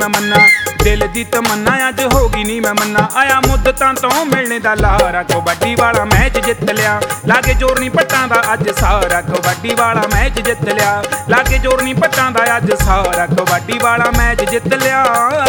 मैं मन्ना, दिल दी तमन्ना अज होगी नी मैं मन्ना। आया मुद्दतां तो मिलने दा लारा, कबड्डी वाला मैच जित लिया, लागे जोर नी पट्टां दा अज सारा। कबड्डी वाला मैच जित लिया, लागे जोर नी पट्टां दा अज सारा। कबड्डी वाला मैच जित लिया।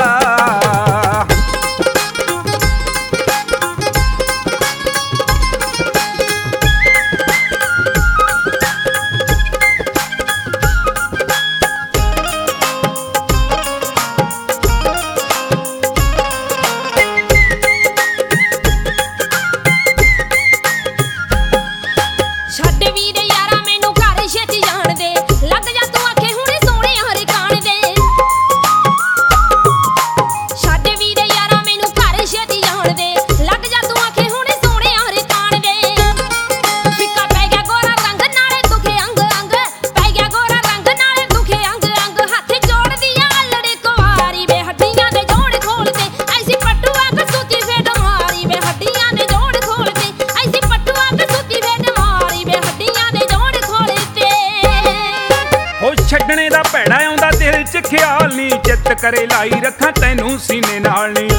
छड्डने दा भैड़ा आउंदा दिल च ख्याल नी, चित करे लाई रखां तैनू सीने नाल नी।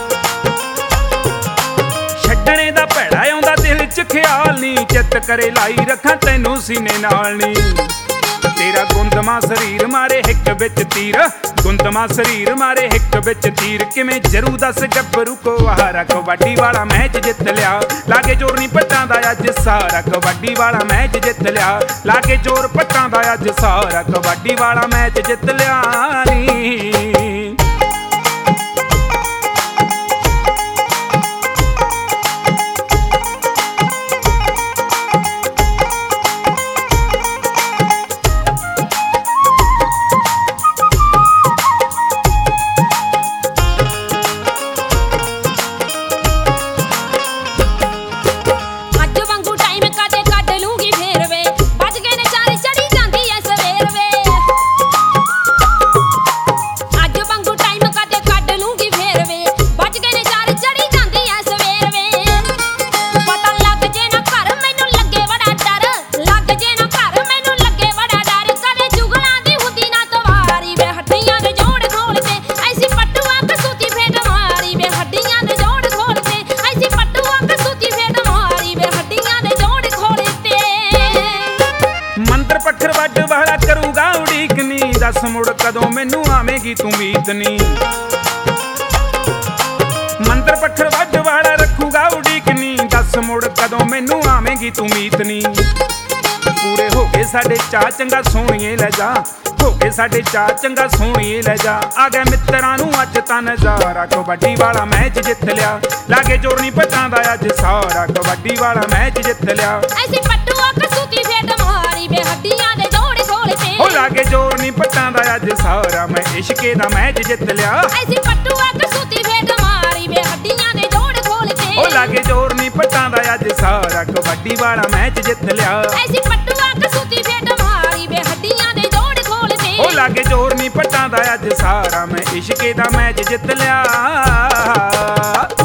छड्डने दा भैड़ा आउंदा दिल च ख्याल नी, चित करे लाई रखां तैनू सीने नाल नी। तेरा गुंदमा शरीर मारे हिक विच तीर, गुंदमा शरीर मारे हिक विच तीर। किवें जरू दस गब्बरू को हारा, कबड्डी वाला मैच जित लिया, लागे जोर नी पट्टां दा अज सारा। कबड्डी वाला मैच जित लिया, लागे जोर पट्टां दा अज सारा। कबड्डी वाला मैच जित लिया नी। दस मुड़ कदों मैनू आवेगी तू मीत नी। मंत्र पत्थर वज वाला रखूगा उड़ीक नी, दस मुड़ कदों मैनू आवेगी तू मीत नी। पूरे हो गए साडे चाह चंगा सोहणीए लै जा, हो गए साडे चाह चंगा सोहणीए लै जा। आ गए मित्तरां नू अज तां नज़ारा, कबड्डी वाला मैच जित लिया, लागे जोर नी पट्टां दा अज सारा। कबड्डी वाला मैच जित लिया, ऐसी पट्टू कसूती फेट मारी वे हड्डियां दे जोड़ खोल के। ओ लागे जोर नी पट्टां दा अज सारा, मैं इश्के दा मैच जित लिया। ऐसी पट्टू कसूती फेट मारी वे हड्डियां दे जोड़ खोल के। ओ लागे जोर नी पट्टां दा अज सारा, कबड्डी वाला मैच जित लिया। ऐसी पट्टू कसूती फेट मारी वे हड्डियां दे जोड़ खोल के। ओ लागे जोर नी पट्टां दा अज सारा, मैं इश्के दा मैच जित लिया।